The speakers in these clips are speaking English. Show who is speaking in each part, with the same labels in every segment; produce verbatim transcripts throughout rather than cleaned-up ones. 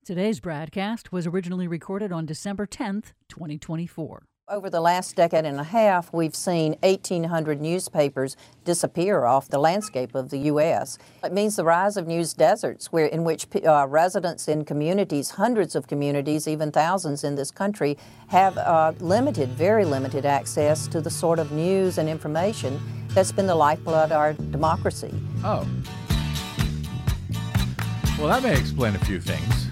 Speaker 1: Today's broadcast was originally recorded on December tenth, twenty twenty-four.
Speaker 2: Over the last decade and a half, we've seen eighteen hundred newspapers disappear off the landscape of the U S It means the rise of news deserts, where in which uh, residents in communities, hundreds of communities, even thousands in this country, have uh, limited, very limited access to the sort of news and information that's been the lifeblood of our democracy.
Speaker 3: Oh. Well, that may explain a few things.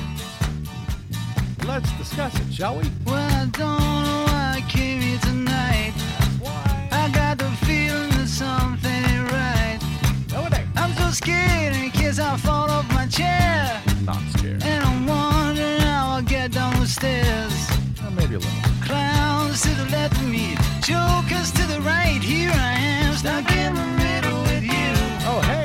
Speaker 3: Let's discuss it, shall we?
Speaker 4: Well, I don't know why I came here tonight.
Speaker 3: That's why.
Speaker 4: I got the feeling that something ain't right.
Speaker 3: No, it ain't.
Speaker 4: I'm so scared in case I fall off my chair.
Speaker 3: Not scared.
Speaker 4: And I'm wondering how I'll get down the stairs.
Speaker 3: Well, maybe a little.
Speaker 4: Clowns to the left of me, jokers to the right. Here I am, stuck in the middle with you.
Speaker 3: Oh, hey.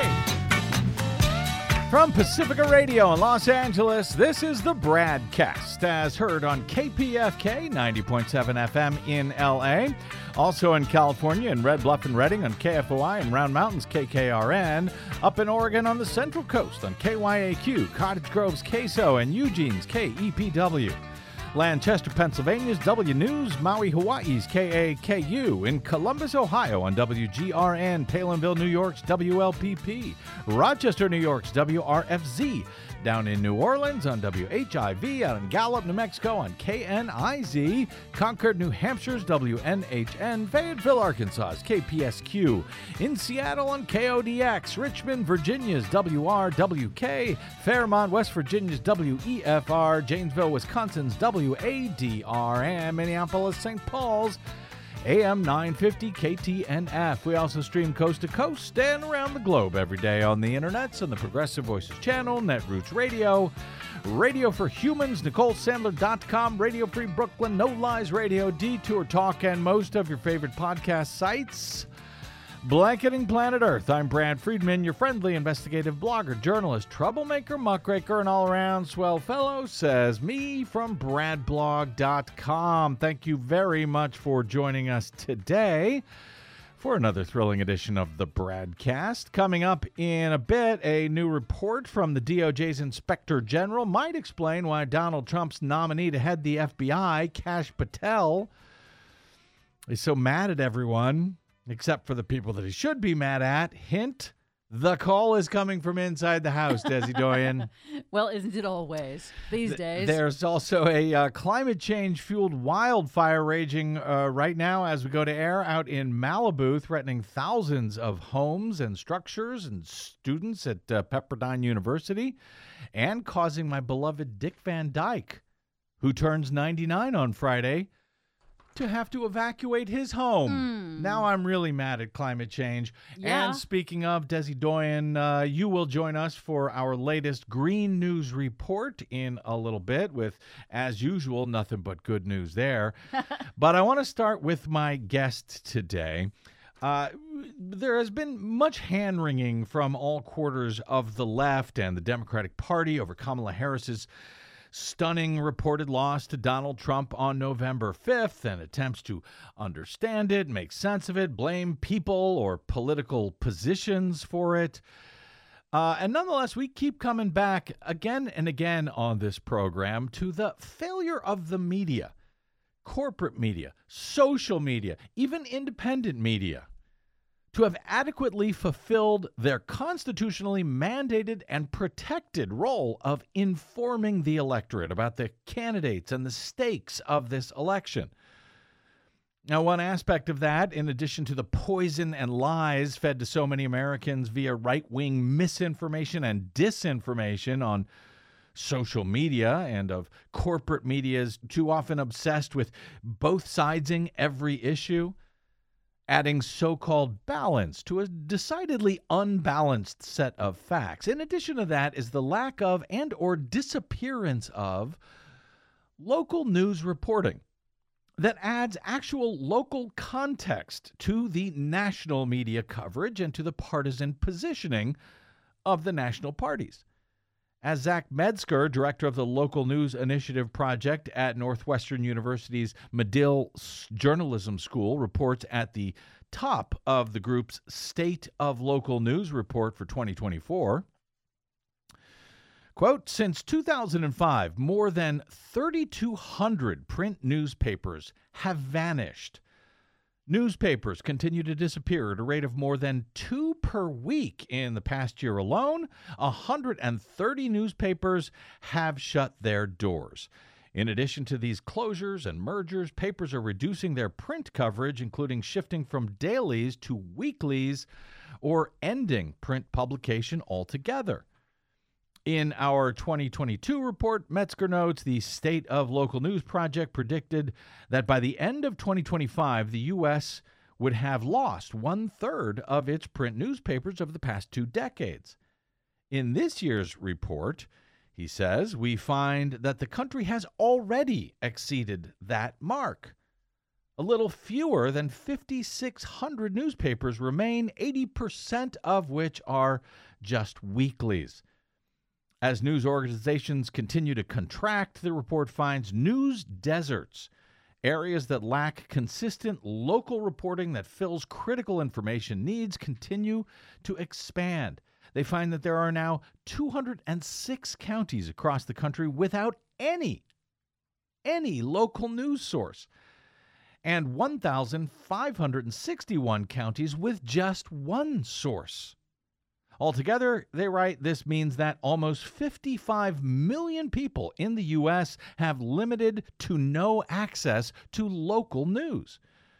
Speaker 3: From Pacifica Radio in Los Angeles, this is the Bradcast, as heard on K P F K ninety point seven F M in L A. Also in California in Red Bluff and Redding on K F O I and Round Mountains K K R N. Up in Oregon on the Central Coast on K Y A Q, Cottage Grove's K S O, and Eugene's K E P W. Lancaster, Pennsylvania's W News, Maui, Hawaii's K A K U, in Columbus, Ohio on W G R N, Palinville, New York's W L P P, Rochester, New York's W R F Z, down in New Orleans on W H I V, out in Gallup, New Mexico on K N I Z, Concord, New Hampshire's W N H N, Fayetteville, Arkansas's K P S Q, in Seattle on K O D X, Richmond, Virginia's W R W K, Fairmont, West Virginia's W E F R, Janesville, Wisconsin's W A D R, and Minneapolis, Saint Paul's A M nine fifty K T N F. We also stream coast to coast and around the globe every day on the internets, on the Progressive Voices channel, Netroots Radio, Radio for Humans, Nicole Sandler dot com, Radio Free Brooklyn, No Lies Radio, Detour Talk, and most of your favorite podcast sites. Blanketing Planet Earth, I'm Brad Friedman, your friendly investigative blogger, journalist, troublemaker, muckraker, and all-around swell fellow, says me from brad blog dot com. Thank you very much for joining us today for another thrilling edition of the Bradcast. Coming up in a bit, a new report from the D O J's Inspector General might explain why Donald Trump's nominee to head the F B I, Kash Patel, is so mad at everyone, except for the people that he should be mad at. Hint, the call is coming from inside the house, Desi Doyen.
Speaker 1: Well, isn't it always these
Speaker 3: Th-
Speaker 1: days?
Speaker 3: There's also a uh, climate change-fueled wildfire raging uh, right now as we go to air out in Malibu, threatening thousands of homes and structures and students at uh, Pepperdine University, and causing my beloved Dick Van Dyke, who turns ninety-nine on Friday, to have to evacuate his home.
Speaker 1: Mm.
Speaker 3: Now I'm really mad at climate change.
Speaker 1: Yeah.
Speaker 3: And speaking of, Desi Doyen, uh, you will join us for our latest Green News Report in a little bit with, as usual, nothing but good news there. But I want to start with my guest today. Uh, there has been much hand-wringing from all quarters of the left and the Democratic Party over Kamala Harris's stunning reported loss to Donald Trump on November fifth, and attempts to understand it, make sense of it, blame people or political positions for it. Uh, and nonetheless, we keep coming back again and again on this program to the failure of the media, corporate media, social media, even independent media, to have adequately fulfilled their constitutionally mandated and protected role of informing the electorate about the candidates and the stakes of this election. Now, one aspect of that, in addition to the poison and lies fed to so many Americans via right-wing misinformation and disinformation on social media, and of corporate media's too often obsessed with both sidesing every issue, adding so-called balance to a decidedly unbalanced set of facts. In addition to that is the lack of and or disappearance of local news reporting that adds actual local context to the national media coverage and to the partisan positioning of the national parties. As Zach Metzger, director of the Local News Initiative Project at Northwestern University's Medill Journalism School, reports at the top of the group's State of Local News report for twenty twenty-four, Quote, since two thousand five, more than thirty-two hundred print newspapers have vanished. Newspapers continue to disappear at a rate of more than two per week. In the past year alone, one hundred thirty newspapers have shut their doors. In addition to these closures and mergers, papers are reducing their print coverage, including shifting from dailies to weeklies or ending print publication altogether. In our twenty twenty-two report, Metzger notes the State of Local News Project predicted that by the end of twenty twenty-five, the U S would have lost one-third of its print newspapers over the past two decades. In this year's report, he says, we find that the country has already exceeded that mark. A little fewer than five thousand six hundred newspapers remain, eighty percent of which are just weeklies. As news organizations continue to contract, the report finds news deserts, areas that lack consistent local reporting that fills critical information needs, continue to expand. They find that there are now two hundred six counties across the country without any, any local news source, and one thousand five hundred sixty-one counties with just one source. Altogether, they write, this means that almost fifty-five million people in the U S have limited to no access to local news.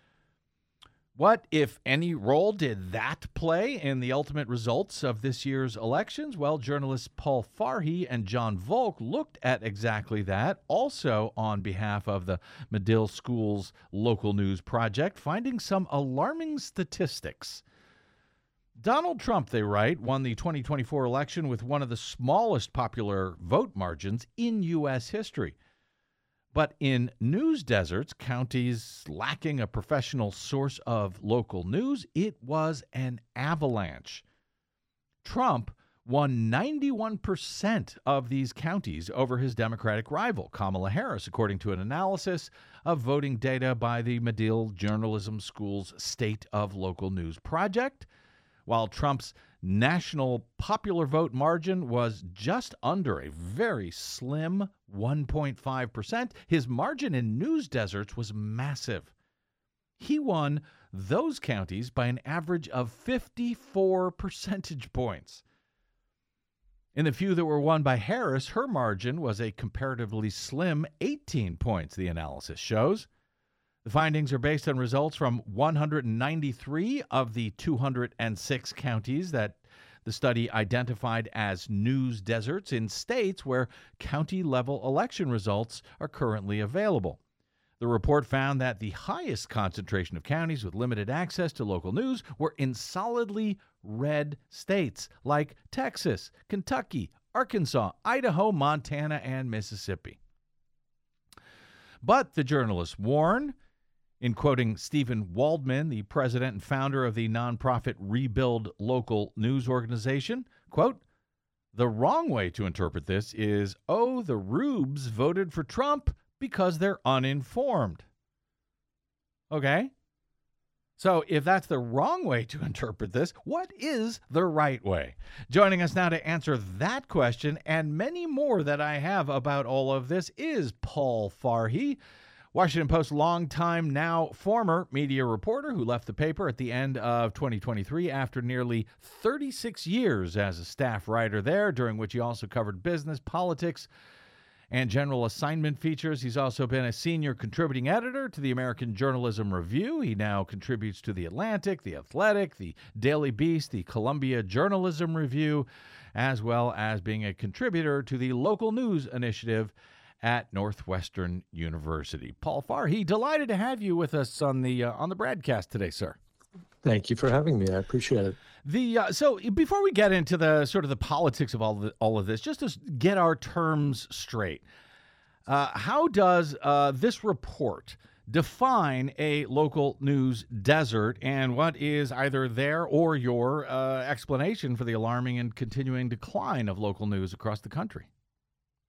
Speaker 3: What, if any, role did that play in the ultimate results of this year's elections? Well, journalists Paul Farhi and John Volk looked at exactly that, also on behalf of the Medill Schools Local News Project, finding some alarming statistics. Donald Trump, they write, won the twenty twenty-four election with one of the smallest popular vote margins in U S history. But in news deserts, counties lacking a professional source of local news, it was an avalanche. Trump won ninety-one percent of these counties over his Democratic rival, Kamala Harris, according to an analysis of voting data by the Medill Journalism School's State of Local News Project. While Trump's national popular vote margin was just under a very slim one point five percent, his margin in news deserts was massive. He won those counties by an average of fifty-four percentage points. In the few that were won by Harris, her margin was a comparatively slim eighteen points, the analysis shows. The findings are based on results from one hundred ninety-three of the two hundred six counties that the study identified as news deserts in states where county-level election results are currently available. The report found that the highest concentration of counties with limited access to local news were in solidly red states like Texas, Kentucky, Arkansas, Idaho, Montana, and Mississippi. But the journalists warn, in quoting Stephen Waldman, the president and founder of the nonprofit Rebuild Local News Organization, quote, the wrong way to interpret this is, oh, the rubes voted for Trump because they're uninformed. Okay? So if that's the wrong way to interpret this, what is the right way? Joining us now to answer that question and many more that I have about all of this is Paul Farhi, Washington Post longtime, now former media reporter who left the paper at the end of twenty twenty-three after nearly thirty-six years as a staff writer there, during which he also covered business, politics, and general assignment features. He's also been a senior contributing editor to the American Journalism Review. He now contributes to The Atlantic, The Athletic, The Daily Beast, the Columbia Journalism Review, as well as being a contributor to the Local News Initiative at Northwestern University. Paul Farhi, delighted to have you with us on the uh, on the broadcast today, sir.
Speaker 5: Thank you for having me. I appreciate it.
Speaker 3: The uh, so before we get into the sort of the politics of all of, the, all of this, just to get our terms straight, uh, how does uh, this report define a local news desert, and what is either their or your uh, explanation for the alarming and continuing decline of local news across the country?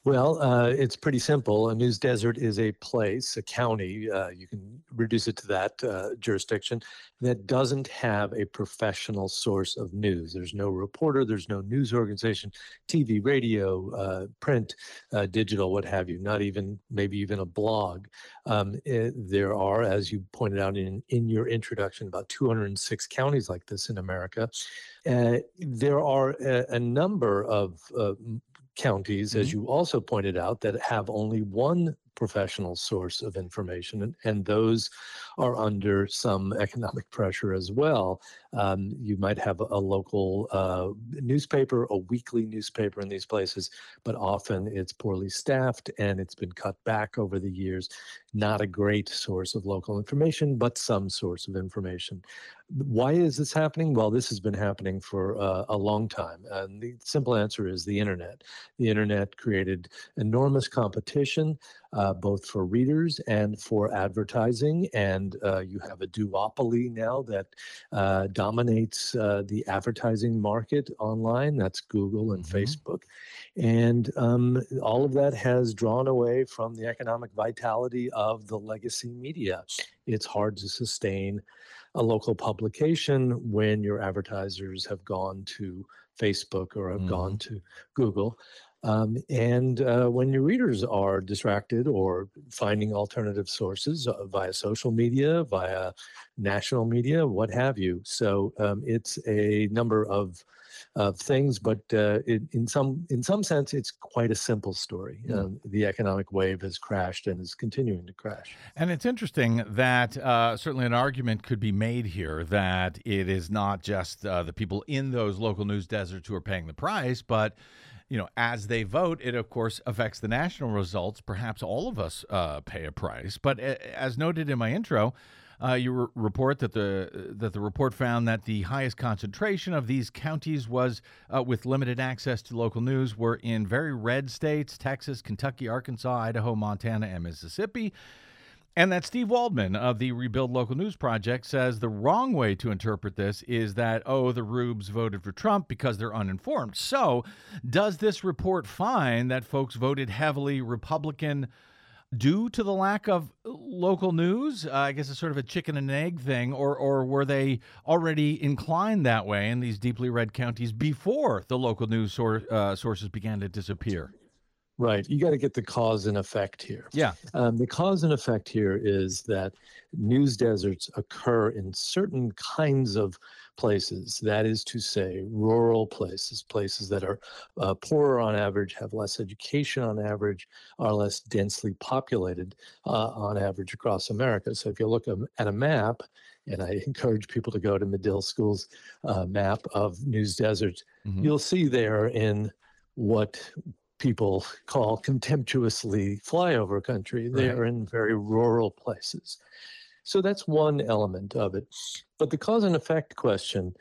Speaker 5: Well, uh, it's pretty simple. A news desert is a place, a county, uh, you can reduce it to that uh, jurisdiction, that doesn't have a professional source of news. There's no reporter, there's no news organization, T V, radio, uh, print, uh, digital, what have you, not even, maybe even a blog. Um, it, there are, as you pointed out in, in your introduction, about two hundred six counties like this in America. Uh, there are a, a number of uh, counties,
Speaker 3: Mm-hmm.
Speaker 5: as you also pointed out, that have only one professional source of information, and, and those are under some economic pressure as well. Um, you might have a, a local uh, newspaper, a weekly newspaper in these places, but often it's poorly staffed and it's been cut back over the years. Not a great source of local information, but some source of information. Why is this happening? Well, this has been happening for uh, a long time. And the simple answer is the internet. The internet created enormous competition, uh, both for readers and for advertising. And uh, you have a duopoly now that uh, dominates uh, the advertising market online. That's Google and
Speaker 3: Mm-hmm.
Speaker 5: Facebook. And um, all of that has drawn away from the economic vitality of the legacy media. It's hard to sustain a local publication when your advertisers have gone to Facebook or have
Speaker 3: Mm-hmm.
Speaker 5: gone to Google. Um, and uh, when your readers are distracted or finding alternative sources uh, via social media, via national media, what have you. So um, it's a number of of things, but uh, it, in some in some sense, it's quite a simple story.
Speaker 3: Mm.
Speaker 5: Um, the economic wave has crashed and is continuing to crash.
Speaker 3: And it's interesting that uh, certainly an argument could be made here that it is not just uh, the people in those local news deserts who are paying the price, but you know, as they vote, it of course affects the national results. Perhaps all of us uh, pay a price. But uh, as noted in my intro, uh, you re- report that the that the report found that the highest concentration of these counties was uh, with limited access to local news were in very red states: Texas, Kentucky, Arkansas, Idaho, Montana, and Mississippi. And that Steve Waldman of the Rebuild Local News Project says the wrong way to interpret this is that, oh, the Rubes voted for Trump because they're uninformed. So does this report find that folks voted heavily Republican due to the lack of local news? Uh, I guess it's sort of a chicken and egg thing, or or were they already inclined that way in these deeply red counties before the local news sor- uh, sources began to disappear?
Speaker 5: Right. You got to get the cause and effect here.
Speaker 3: Yeah.
Speaker 5: Um, the cause and effect here is that news deserts occur in certain kinds of places. That is to say, rural places, places that are uh, poorer on average, have less education on average, are less densely populated uh, on average across America. So if you look at a map, and I encourage people to go to Medill School's uh, map of news deserts,
Speaker 3: Mhm.
Speaker 5: you'll see there in what people call contemptuously flyover country. They
Speaker 3: Right.
Speaker 5: are in very rural places. So that's one element of it. But the cause and effect question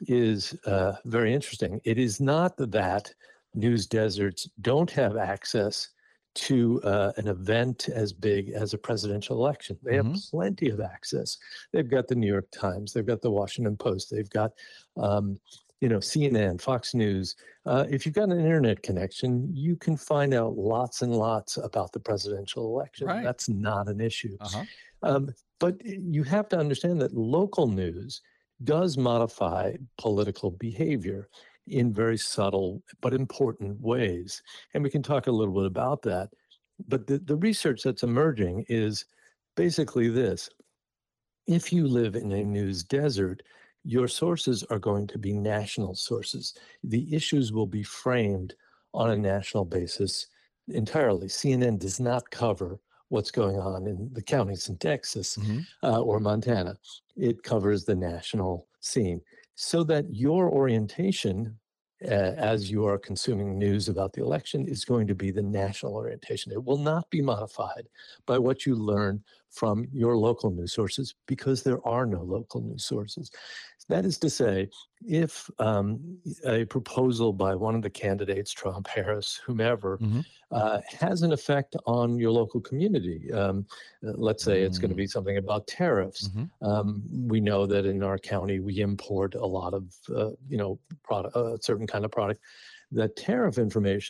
Speaker 5: is uh, very interesting. It is not that news deserts don't have access to uh, an event as big as a presidential election. They have
Speaker 3: Mhm.
Speaker 5: plenty of access. They've got the New York Times, they've got the Washington Post, they've got um, you know, C N N, Fox News. Uh, if you've got an internet connection, you can find out lots and lots about the presidential election.
Speaker 3: Right.
Speaker 5: That's not an issue.
Speaker 3: Uh-huh.
Speaker 5: Um, but you have to understand that local news does modify political behavior in very subtle but important ways. And we can talk a little bit about that. But the, the research that's emerging is basically this. If you live in a news desert, your sources are going to be national sources. The issues will be framed on a national basis entirely. C N N does not cover what's going on in the counties in Texas
Speaker 3: Mhm.
Speaker 5: uh, or Montana. It covers the national scene so that your orientation uh, as you are consuming news about the election is going to be the national orientation. It will not be modified by what you learn from your local news sources because there are no local news sources. That is to say, if um, a proposal by one of the candidates, Trump, Harris, whomever,
Speaker 3: Mhm.
Speaker 5: uh, has an effect on your local community, um, uh, let's say it's going to be something about tariffs.
Speaker 3: Mhm.
Speaker 5: Um, we know that in our county we import a lot of, uh, you know, product, a certain kind of product. That tariff information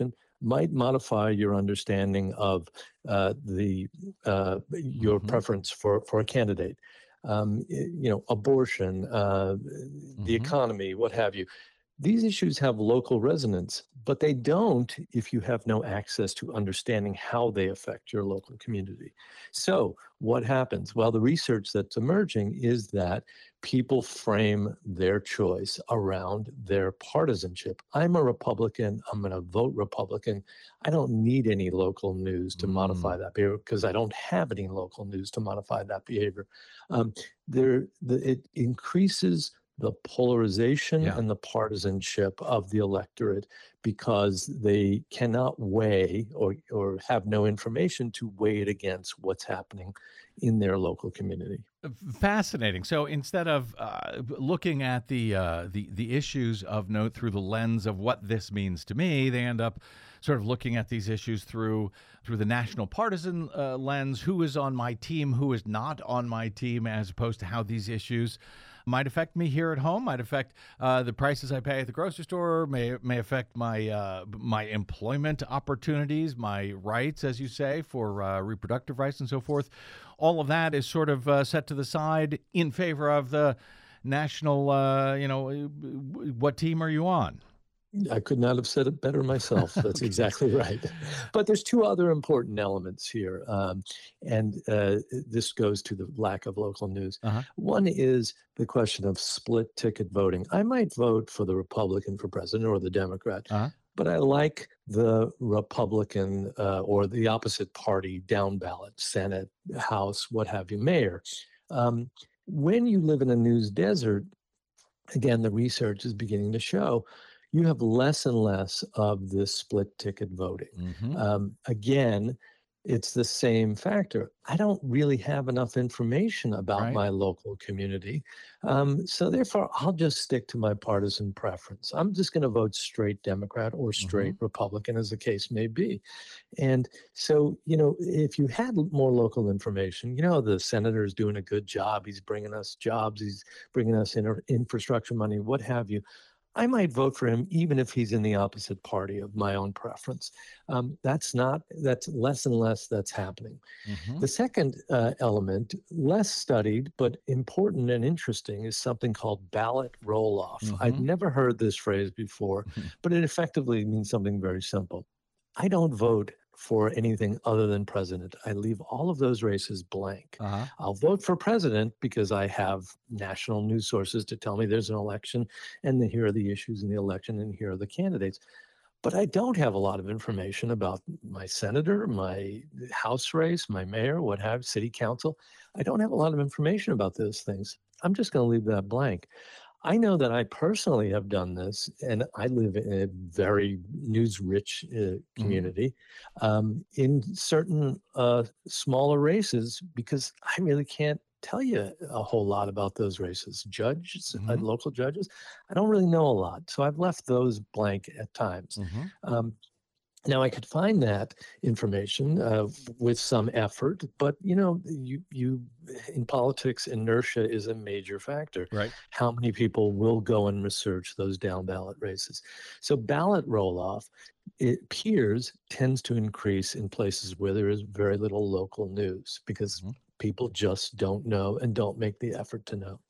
Speaker 5: might modify your understanding of uh, the uh, your
Speaker 3: Mm-hmm.
Speaker 5: preference for, for a candidate. Um, you know, abortion, uh, the
Speaker 3: Mm-hmm.
Speaker 5: economy, what have you. These issues have local resonance, but they don't if you have no access to understanding how they affect your local community. So, what happens? Well, the research that's emerging is that people frame their choice around their partisanship. I'm a Republican. I'm going to vote Republican. I don't need any local news to modify
Speaker 3: Mm.
Speaker 5: that behavior because I don't have any local news to modify that behavior. Um, there, the, it increases the polarization
Speaker 3: Yeah.
Speaker 5: and the partisanship of the electorate because they cannot weigh or, or have no information to weigh it against what's happening in their local community.
Speaker 3: Fascinating. So instead of uh, looking at the uh, the the issues of note through the lens of what this means to me, they end up sort of looking at these issues through through the national partisan uh, lens. Who is on my team? Who is not on my team? As opposed to how these issues might affect me here at home, might affect uh, the prices I pay at the grocery store, may may affect my uh, my employment opportunities, my rights, as you say, for uh, reproductive rights and so forth. All of that is sort of uh, set to the side in favor of the national, uh, you know, what team are you on?
Speaker 5: I could not have said it better myself. That's
Speaker 3: Okay.
Speaker 5: exactly right. But there's two other important elements here. Um, and uh, this goes to the lack of local news.
Speaker 3: Uh-huh.
Speaker 5: One is the question of split ticket voting. I might vote for the Republican for president or the Democrat,
Speaker 3: Uh-huh.
Speaker 5: but I like the Republican uh, or the opposite party down ballot, Senate, House, what have you, mayor. Um, when you live in a news desert, again, the research is beginning to show you have less and less of this split ticket voting.
Speaker 3: Mm-hmm.
Speaker 5: Um, again, it's the same factor. I don't really have enough information about
Speaker 3: Right.
Speaker 5: my local community. Um, so therefore, I'll just stick to my partisan preference. I'm just going to vote straight Democrat or straight Republican, as the case may be. And so, you know, if you had more local information, you know, the senator is doing a good job. He's bringing us jobs. He's bringing us in infrastructure money, what have you. I might vote for him even if he's in the opposite party of my own preference. Um, that's not, that's less and less that's happening.
Speaker 3: Mm-hmm.
Speaker 5: The second uh, element, less studied, but important and interesting, is something called ballot roll-off.
Speaker 3: Mhm.
Speaker 5: I'd never heard this phrase before, but it effectively means something very simple. I don't vote for anything other than president. I leave all of those races blank.
Speaker 3: Uh-huh.
Speaker 5: I'll vote for president because I have national news sources to tell me there's an election and then here are the issues in the election and here are the candidates. But I don't have a lot of information about my senator, my House race, my mayor, what have, city council. I don't have a lot of information about those things. I'm just going to leave that blank. I know that I personally have done this, and I live in a very news-rich uh, community um, in certain uh, smaller races because I really can't tell you a whole lot about those races. Judges, uh,
Speaker 3: Mhm.
Speaker 5: local judges, I don't really know a lot, so I've left those blank at times.
Speaker 3: Mhm.
Speaker 5: Um, Now I could find that information uh, with some effort, but you know, you you in politics, inertia is a major factor.
Speaker 3: Right.
Speaker 5: How many people will go and research those down ballot races? So ballot roll off, it appears tends to increase in places where there is very little local news because
Speaker 3: Mhm.
Speaker 5: people just don't know and don't make the effort to know.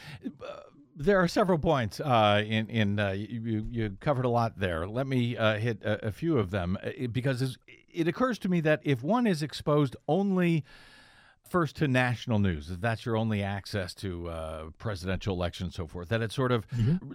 Speaker 3: Uh, There are several points uh, in in uh, you you covered a lot there. Let me uh, hit a, a few of them uh, because it's- it occurs to me that if one is exposed only first to national news, if that's your only access to uh, presidential election and so forth, that it sort of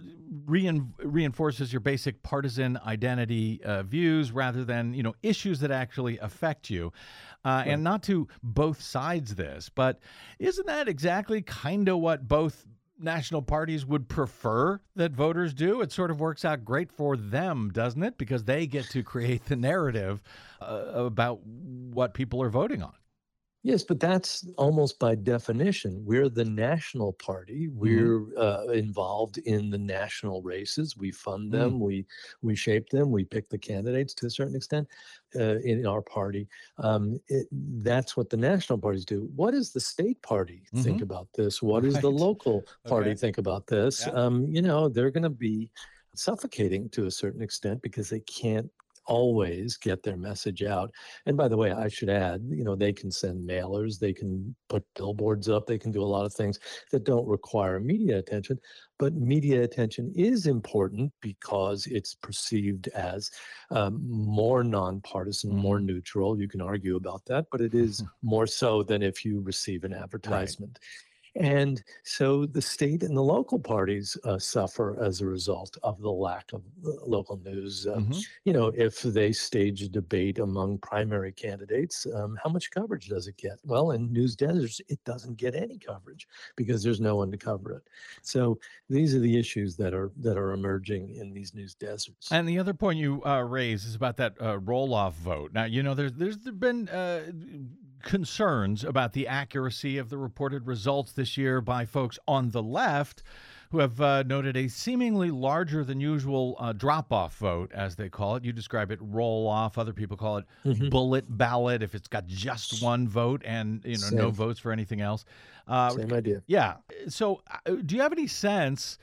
Speaker 3: rein, reinforces your basic partisan identity uh, views rather than, you know, issues that actually affect you. Uh, And not to both sides this, but isn't that exactly kind of what both national parties would prefer that voters do? It sort of works out great for them, doesn't it? Because they get to create the narrative uh, about what people are voting on.
Speaker 5: Yes, but that's almost by definition. We're the national party. We're uh, involved in the national races. We fund them. We we shape them. We pick the candidates to a certain extent uh, in our party. Um, it, that's what the national parties do. What does the state party think
Speaker 3: Mhm.
Speaker 5: about this? What does the
Speaker 3: Right.
Speaker 5: local party
Speaker 3: Okay.
Speaker 5: think about this?
Speaker 3: Yeah.
Speaker 5: Um, you know, they're going to be suffocating to a certain extent because they can't always get their message out. And by the way, I should add, you know, they can send mailers, they can put billboards up, they can do a lot of things that don't require media attention. But media attention is important because it's perceived as um, more nonpartisan, more neutral. You can argue about that, but it is more so than if you receive an advertisement. And so the state and the local parties uh, suffer as a result of the lack of uh, local news. Um,
Speaker 3: Mhm.
Speaker 5: You know, if they stage a debate among primary candidates, um, how much coverage does it get? Well, in news deserts, it doesn't get any coverage because there's no one to cover it. So these are the issues that are that are emerging in these news deserts.
Speaker 3: And the other point you uh, raise is about that uh, roll-off vote. Now, you know, there's there's been uh, concerns about the accuracy of the reported results this year by folks on the left who have uh, noted a seemingly larger than usual uh, drop-off vote, as they call it. You describe it roll-off. Other people call it
Speaker 5: Mhm.
Speaker 3: bullet ballot if it's got just one vote and, you know, no
Speaker 5: Same.
Speaker 3: votes for anything else. Uh,
Speaker 5: Same idea.
Speaker 3: Yeah. So uh, do you have any sense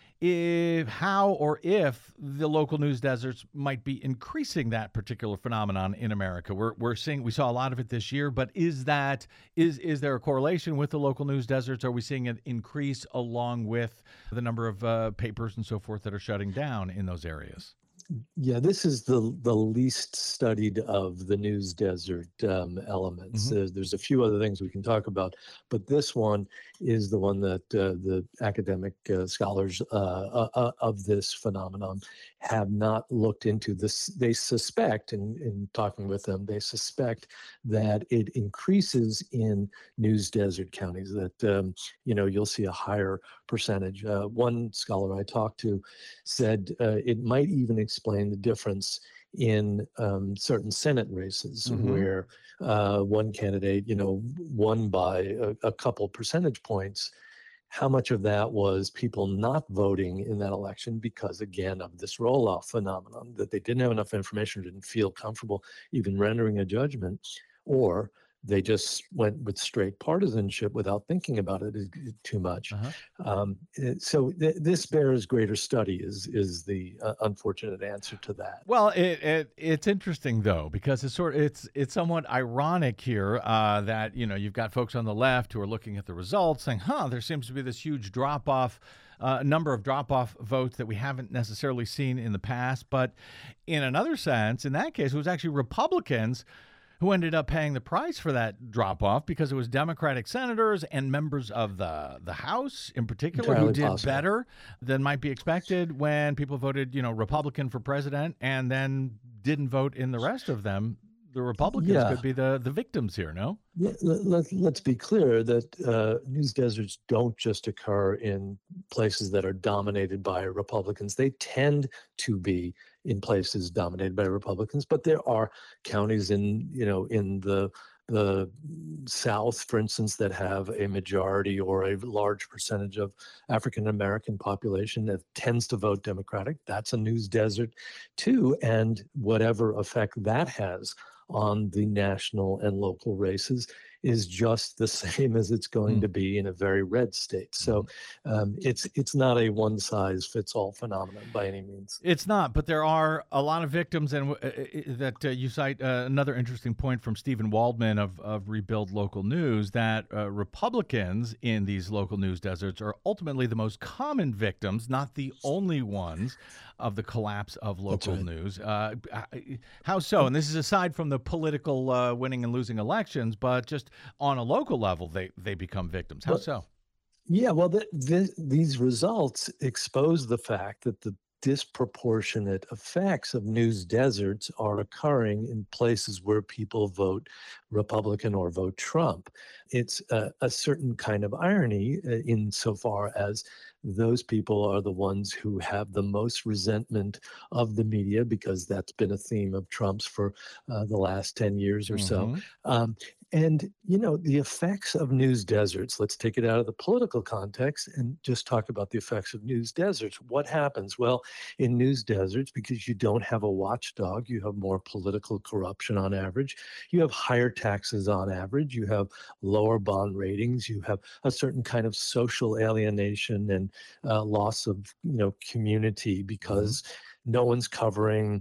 Speaker 3: if how or if the local news deserts might be increasing that particular phenomenon in America? We're we're seeing we saw a lot of it this year, but is that is is there a correlation with the local news deserts? Are we seeing an increase along with the number of uh, papers and so forth that are shutting down in those areas?
Speaker 5: Yeah, this is the the least studied of the news desert um, elements.
Speaker 3: Mhm.
Speaker 5: There's, there's a few other things we can talk about, but this one is the one that uh, the academic uh, scholars uh, uh, uh, of this phenomenon have not looked into. This they suspect, in, in talking with them, they suspect that it increases in news desert counties, that um, you know, you'll see a higher percentage. Uh, one scholar I talked to said uh, it might even explain the difference in um, certain Senate races
Speaker 3: Mhm.
Speaker 5: where uh, one candidate, you know, won by a, a couple percentage points. How much of that was people not voting in that election because, again, of this roll-off phenomenon, that they didn't have enough information, didn't feel comfortable even rendering a judgment, or they just went with straight partisanship without thinking about it is- is too much.
Speaker 3: Uh-huh.
Speaker 5: Um, eh, so th- this bears greater study is is the uh, unfortunate answer to that.
Speaker 3: Well, it, it it's interesting though because it's sort it's it's somewhat ironic here uh, that you know you've got folks on the left who are looking at the results saying, "Huh, there seems to be this huge drop off." Uh, number of drop-off votes that we haven't necessarily seen in the past, but in another sense, in that case, it was actually Republicans who ended up paying the price for that drop-off because it was Democratic senators and members of the the House in particular who
Speaker 5: Entirely
Speaker 3: did
Speaker 5: possible.
Speaker 3: better than might be expected when people voted, you know, Republican for president and then didn't vote in the rest of them. The Republicans
Speaker 5: Yeah.
Speaker 3: could be the the victims here, no?
Speaker 5: Yeah, let, let, let's be clear that uh, news deserts don't just occur in places that are dominated by Republicans. They tend to be in places dominated by Republicans, but there are counties in, you know, in the the South, for instance, that have a majority or a large percentage of African American population that tends to vote Democratic. That's a news desert too, and whatever effect that has on the national and local races is just the same as it's going
Speaker 3: Mm.
Speaker 5: to be in a very red state. So um, it's it's not a one size fits all phenomenon by any means.
Speaker 3: It's not, but there are a lot of victims, and uh, uh, that uh, you cite uh, another interesting point from Stephen Waldman of, of Rebuild Local News that uh, Republicans in these local news deserts are ultimately the most common victims, not the only ones, of the collapse of local
Speaker 5: right.
Speaker 3: news. Uh, I- how so? And this is aside from the political uh, winning and losing elections, but just on a local level, they, they become victims. How
Speaker 5: Well,
Speaker 3: so?
Speaker 5: Yeah, well, th th these results expose the fact that the disproportionate effects of news deserts are occurring in places where people vote Republican or vote Trump. It's a, a certain kind of irony uh, insofar as those people are the ones who have the most resentment of the media, because that's been a theme of Trump's for uh, the last ten years or so.
Speaker 3: Mhm.
Speaker 5: Um, and, you know, the effects of news deserts, let's take it out of the political context and just talk about the effects of news deserts. What happens? Well, in news deserts, because you don't have a watchdog, you have more political corruption on average, you have higher taxes on average, you have lower bond ratings, you have a certain kind of social alienation and uh, loss of, you know, community because no one's covering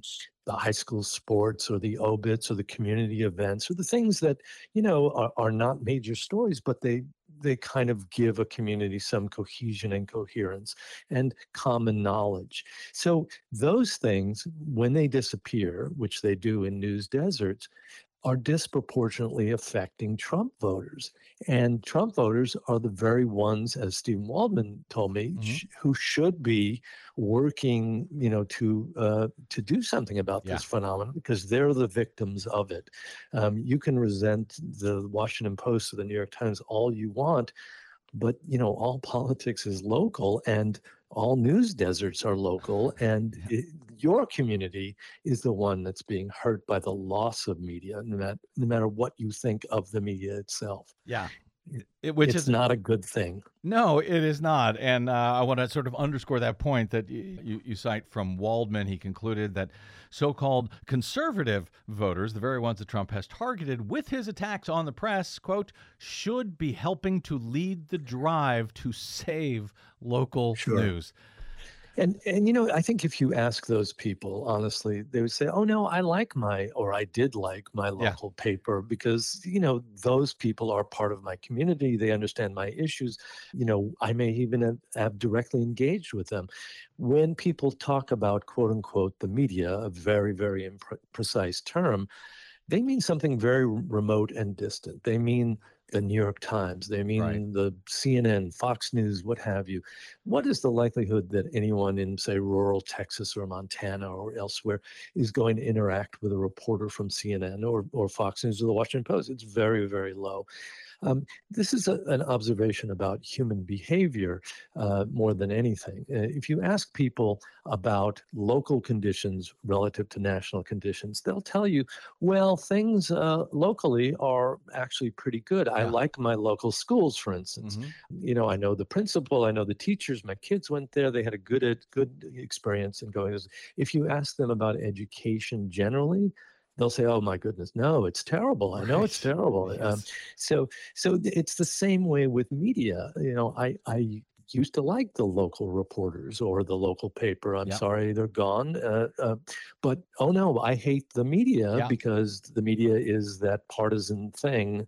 Speaker 5: the high school sports or the obits or the community events or the things that, you know, are, are not major stories, but they they kind of give a community some cohesion and coherence and common knowledge. So those things, when they disappear, which they do in news deserts, are disproportionately affecting Trump voters. And Trump voters are the very ones, as Stephen Waldman told me,
Speaker 3: Mhm.
Speaker 5: sh- who should be working, you know, to uh, to do something about
Speaker 3: Yeah.
Speaker 5: this phenomenon because they're the victims of it. Um, you can resent the Washington Post or the New York Times all you want, but you know, all politics is local, and all news deserts are local, and
Speaker 3: Yeah.
Speaker 5: it, your community is the one that's being hurt by the loss of media, no matter, no matter what you think of the media itself.
Speaker 3: Yeah.
Speaker 5: It-
Speaker 3: It, which
Speaker 5: it's
Speaker 3: is
Speaker 5: not a good thing.
Speaker 3: No, it is not. And uh, I want to sort of underscore that point that y- you, you cite from Waldman. He concluded that so-called conservative voters, the very ones that Trump has targeted with his attacks on the press, quote, should be helping to lead the drive to save local
Speaker 5: Sure.
Speaker 3: news.
Speaker 5: And and you know, I think if you ask those people honestly, they would say, "Oh no, I like my or I did like my
Speaker 3: Yeah.
Speaker 5: local paper because, you know, those people are part of my community. They understand my issues. You know, I may even have, have directly engaged with them." When people talk about quote unquote the media, a very very impre- precise term, they mean something very r- remote and distant. They mean the New York Times, they mean
Speaker 3: Right.
Speaker 5: the C N N, Fox News, what have you. What is the likelihood that anyone in, say, rural Texas or Montana or elsewhere is going to interact with a reporter from C N N or, or Fox News or the Washington Post? It's very, very low. Um, this is a, an observation about human behavior uh, more than anything. Uh, if you ask people about local conditions relative to national conditions, they'll tell you, well, things uh, locally are actually pretty good. I
Speaker 3: Yeah.
Speaker 5: like my local schools, for instance.
Speaker 3: Mhm.
Speaker 5: You know, I know the principal, I know the teachers. My kids went there; they had a good ed- good experience in going. If you ask them about education generally, they'll say, "Oh my goodness, no, it's terrible. I know it's
Speaker 3: Right.
Speaker 5: terrible." Um,
Speaker 3: Yes.
Speaker 5: so, so th- it's the same way with media. You know, I I used to like the local reporters or the local paper. I'm
Speaker 3: Yep.
Speaker 5: sorry they're gone. Uh, uh, but oh no, I hate the media
Speaker 3: Yeah.
Speaker 5: because the media is that partisan thing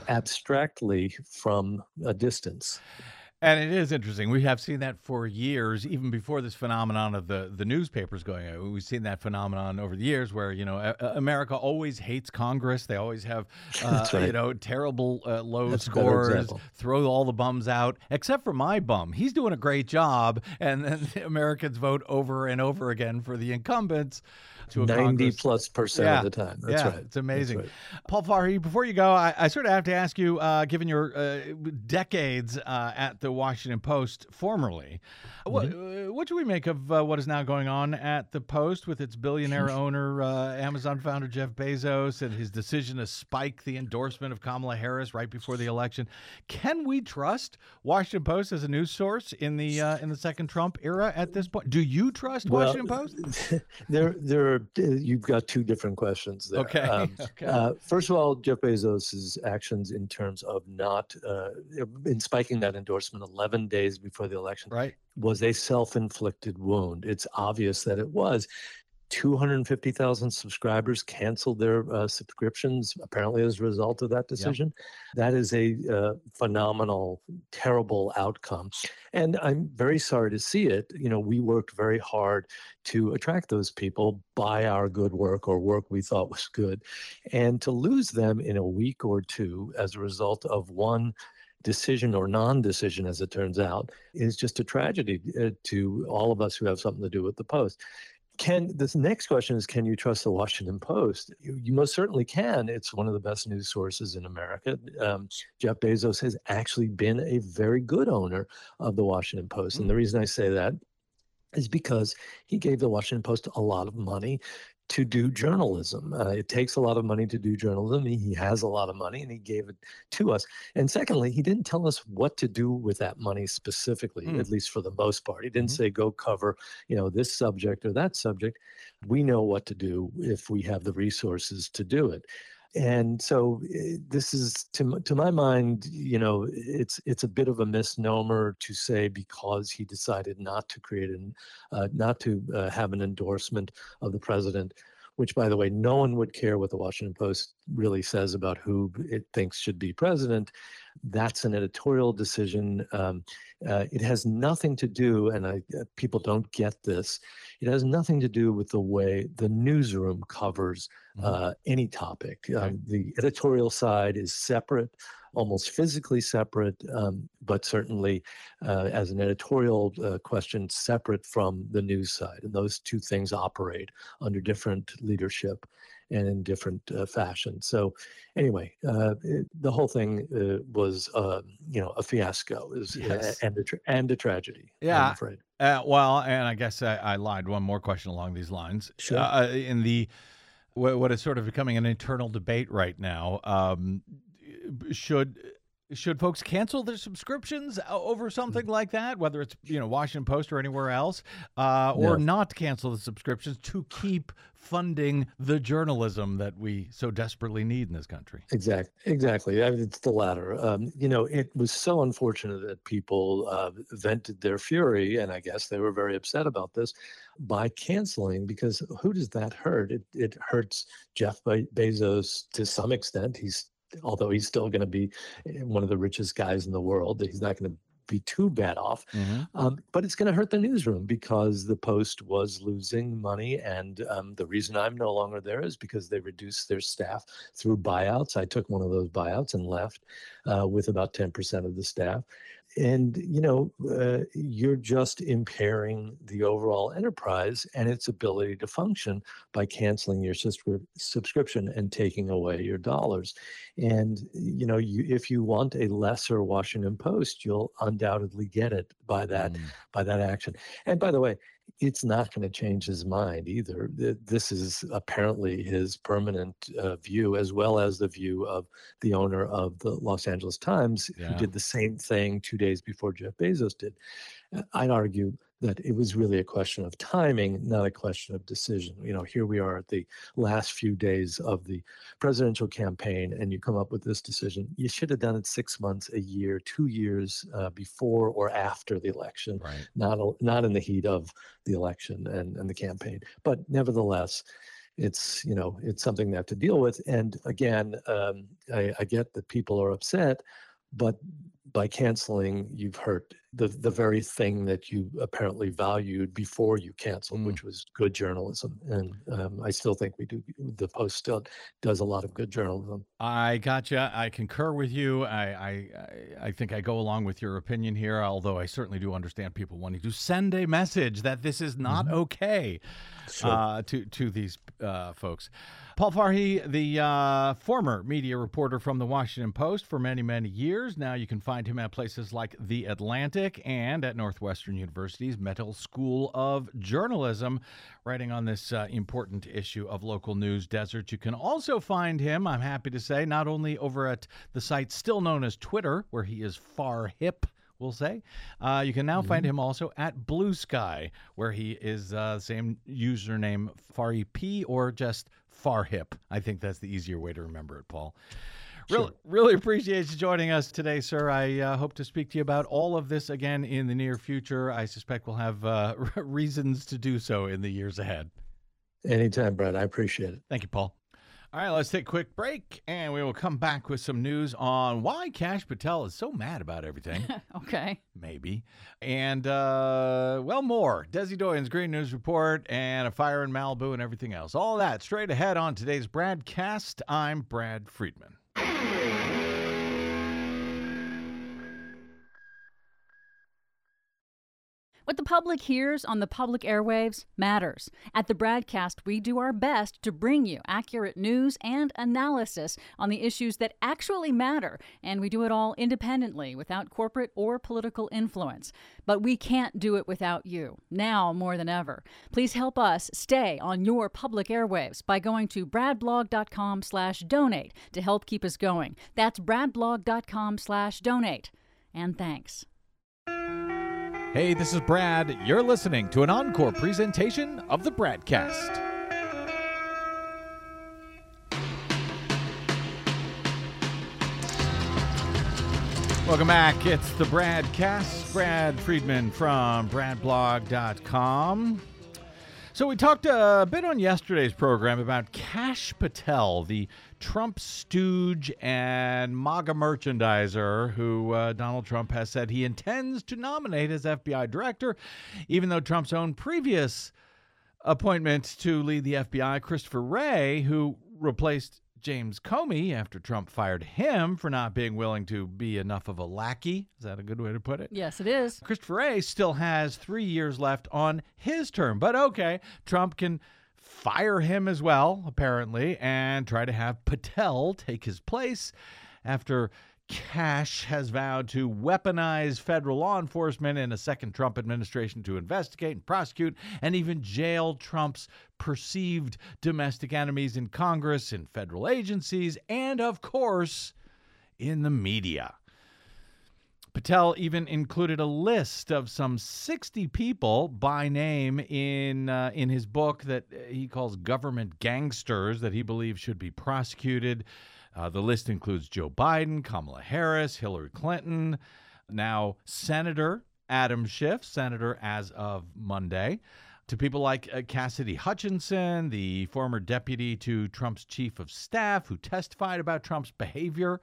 Speaker 5: abstractly from a distance.
Speaker 3: And it is interesting. We have seen that for years, even before this phenomenon of the, the newspapers going out. We've seen that phenomenon over the years where, you know, a- America always hates Congress. They always have, uh,
Speaker 5: That's right.
Speaker 3: you know, terrible uh, low
Speaker 5: That's a better
Speaker 3: scores,
Speaker 5: example.
Speaker 3: throw all the bums out, except for my bum. He's doing a great job. And then the Americans vote over and over again for the incumbents to a
Speaker 5: ninety
Speaker 3: Congress.
Speaker 5: plus percent
Speaker 3: Yeah.
Speaker 5: of the time. That's
Speaker 3: yeah,
Speaker 5: right.
Speaker 3: it's amazing.
Speaker 5: That's
Speaker 3: Paul Farhi, before you go, I, I sort of have to ask you, uh, given your uh, decades uh, at the Washington Post formerly, what, uh, what do we make of uh, what is now going on at the Post with its billionaire owner, uh, Amazon founder Jeff Bezos, and his decision to spike the endorsement of Kamala Harris right before the election? Can we trust Washington Post as a news source in the uh, in the second Trump era at this point? Do you trust
Speaker 5: Well,
Speaker 3: Washington Post?
Speaker 5: there, there are. You've got two different questions there.
Speaker 3: Okay.
Speaker 5: Um,
Speaker 3: okay.
Speaker 5: uh, first of all, Jeff Bezos's actions in terms of not uh, in spiking that endorsement eleven days before the election
Speaker 3: right.
Speaker 5: was a self-inflicted wound. It's obvious that it was. two hundred fifty thousand subscribers canceled their uh, subscriptions, apparently as a result of that decision. That is a uh, phenomenal, terrible outcome. And I'm very sorry to see it. You know, we worked very hard to attract those people by our good work or work we thought was good. And to lose them in a week or two as a result of one decision or non-decision, as it turns out, is just a tragedy uh, to all of us who have something to do with the Post. Can this next question is, can you trust the Washington Post? You, you most certainly can. It's one of the best news sources in America. Um, Jeff Bezos has actually been a very good owner of the Washington Post. And the reason I say that is because he gave the Washington Post a lot of money to do journalism. Uh, it takes a lot of money to do journalism. He, he has a lot of money and he gave it to us. And secondly, he didn't tell us what to do with that money specifically,
Speaker 3: Mm.
Speaker 5: at least for the most part. He didn't
Speaker 3: Mhm.
Speaker 5: say, go cover, you know, this subject or that subject. We know what to do if we have the resources to do it. And so eh, this is, to, to my mind, you know, it's it's a bit of a misnomer to say because he decided not to create an, uh, not to uh, have an endorsement of the president, which, by the way, no one would care what the Washington Post really says about who it thinks should be president. That's an editorial decision. Um, uh, it has nothing to do, and I, uh, people don't get this, it has nothing to do with the way the newsroom covers uh, any topic. Um, the editorial side is separate, almost physically separate, um, but certainly uh, as an editorial uh, question, separate from the news side. And those two things operate under different leadership and in different uh, fashion. So anyway, uh, it, the whole thing uh, was, uh, you know, a fiasco is,
Speaker 3: Yes.
Speaker 5: uh, and, a tra- and a tragedy,
Speaker 3: Yeah.
Speaker 5: I'm afraid.
Speaker 3: Uh, well, and I guess I, I lied. One more question along these lines.
Speaker 5: Sure.
Speaker 3: Uh, in the what, what is sort of becoming an internal debate right now, um, should should folks cancel their subscriptions over something like that, whether it's, you know, Washington Post or anywhere else, uh, or
Speaker 5: No.
Speaker 3: not cancel the subscriptions to keep funding the journalism that we so desperately need in this country?
Speaker 5: Exactly. Exactly. I mean, it's the latter. Um, you know, it was so unfortunate that people uh, vented their fury, and I guess they were very upset about this, by canceling, because who does that hurt? It, it hurts Jeff Be- Bezos to some extent. He's although he's still going to be one of the richest guys in the world, he's not going to be too bad off.
Speaker 3: Mm-hmm.
Speaker 5: Um, but it's going to hurt the newsroom because the Post was losing money. And um, the reason I'm no longer there is because they reduced their staff through buyouts. I took one of those buyouts and left uh, with about ten percent of the staff. And, you know, uh, you're just impairing the overall enterprise and its ability to function by canceling your subscri- subscription and taking away your dollars. And, you know, you, if you want a lesser Washington Post, you'll undoubtedly get it by that,
Speaker 3: Mm.
Speaker 5: by that action. And by the way, it's not going to change his mind either. Th- This is apparently his permanent uh, view, as well as the view of the owner of the Los Angeles Times,
Speaker 3: Yeah.
Speaker 5: who did the same thing two days before Jeff Bezos did. Uh, I'd argue that it was really a question of timing, not a question of decision. You know, here we are at the last few days of the presidential campaign, and you come up with this decision. You should have done it six months, a year, two years uh, before or after the election,
Speaker 3: Right.
Speaker 5: not a- not in the heat of the election and, and the campaign. But nevertheless, it's, you know, it's something they have to deal with. And again, um, I, I get that people are upset, but by canceling, you've hurt the the very thing that you apparently valued before you canceled,
Speaker 3: Mm.
Speaker 5: which was good journalism. And um, I still think we do. The Post still does a lot of good journalism.
Speaker 3: I gotcha. I concur with you. I, I I- I think I go along with your opinion here, although I certainly do understand people wanting to send a message that this is not okay
Speaker 5: Sure.
Speaker 3: uh, to, to these uh, folks. Paul Farhi, the uh, former media reporter from the Washington Post for many, many years. Now you can find him at places like The Atlantic and at Northwestern University's Metal School of Journalism, writing on this uh, important issue of local news desert. You can also find him, I'm happy to say, not only over at the site still known as Twitter, where he is far hip, we'll say. Uh, you can now find him also at Blue Sky, where he is uh, same username FarEP or just FarHip. I think that's the easier way to remember it, Paul. Really,
Speaker 5: Sure.
Speaker 3: really appreciate you joining us today, sir. I uh, hope to speak to you about all of this again in the near future. I suspect we'll have uh, reasons to do so in the years ahead.
Speaker 5: Anytime, Brad. I appreciate it.
Speaker 3: Thank you, Paul. All right, let's take a quick break, and we will come back with some news on why Kash Patel is so mad about everything.
Speaker 1: Okay.
Speaker 3: Maybe. And, uh, well, more. Desi Doyen's Green News Report and a fire in Malibu and everything else. All that straight ahead on today's Bradcast. I'm Brad Friedman.
Speaker 6: What the public hears on the public airwaves matters. At the Bradcast, we do our best to bring you accurate news and analysis on the issues that actually matter, and we do it all independently, without corporate or political influence. But we can't do it without you, now more than ever. Please help us stay on your public airwaves by going to bradblog.com slash donate to help keep us going. That's bradblog.com slash donate. And thanks.
Speaker 3: Hey, this is Brad. You're listening to an encore presentation of the Bradcast. Welcome back. It's the Bradcast. Brad Friedman from brad blog dot com. So we talked a bit on yesterday's program about Kash Patel, the Trump stooge and MAGA merchandiser who uh, Donald Trump has said he intends to nominate as F B I director, even though Trump's own previous appointment to lead the F B I, Christopher Wray, who replaced James Comey after Trump fired him for not being willing to be enough of a lackey. Is that a good way to put it?
Speaker 6: Yes, it is.
Speaker 3: Christopher Wray still has three years left on his term. But okay, Trump can fire him as well, apparently, and try to have Patel take his place after Kash has vowed to weaponize federal law enforcement in a second Trump administration to investigate and prosecute and even jail Trump's perceived domestic enemies in Congress, in federal agencies, and, of course, in the media. Patel even included a list of some sixty people by name in uh, in his book that he calls Government Gangsters that he believes should be prosecuted. Uh, the list includes Joe Biden, Kamala Harris, Hillary Clinton, now Senator Adam Schiff, senator as of Monday, to people like uh, Cassidy Hutchinson, the former deputy to Trump's chief of staff who testified about Trump's behavior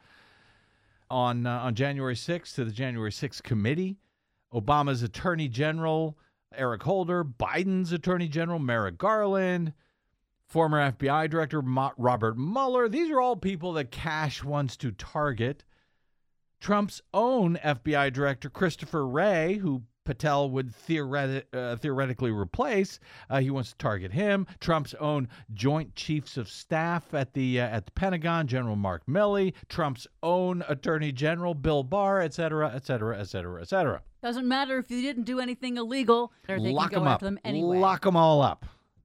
Speaker 3: on uh, on January sixth to the January sixth committee, Obama's Attorney General Eric Holder, Biden's Attorney General Merrick Garland, former F B I Director Mo- Robert Mueller. These are all people that Kash wants to target. Trump's own F B I Director Christopher Wray, who Patel would theoretic, uh, theoretically replace, uh, he wants to target him. Trump's own Joint Chiefs of Staff at the uh, at the Pentagon, General Mark Milley. Trump's own Attorney General Bill Barr, et cetera, et cetera, et cetera, et cetera.
Speaker 6: Doesn't matter if you didn't do anything illegal. They
Speaker 3: Lock
Speaker 6: can go
Speaker 3: them up.
Speaker 6: after them anyway.
Speaker 3: Lock them all up.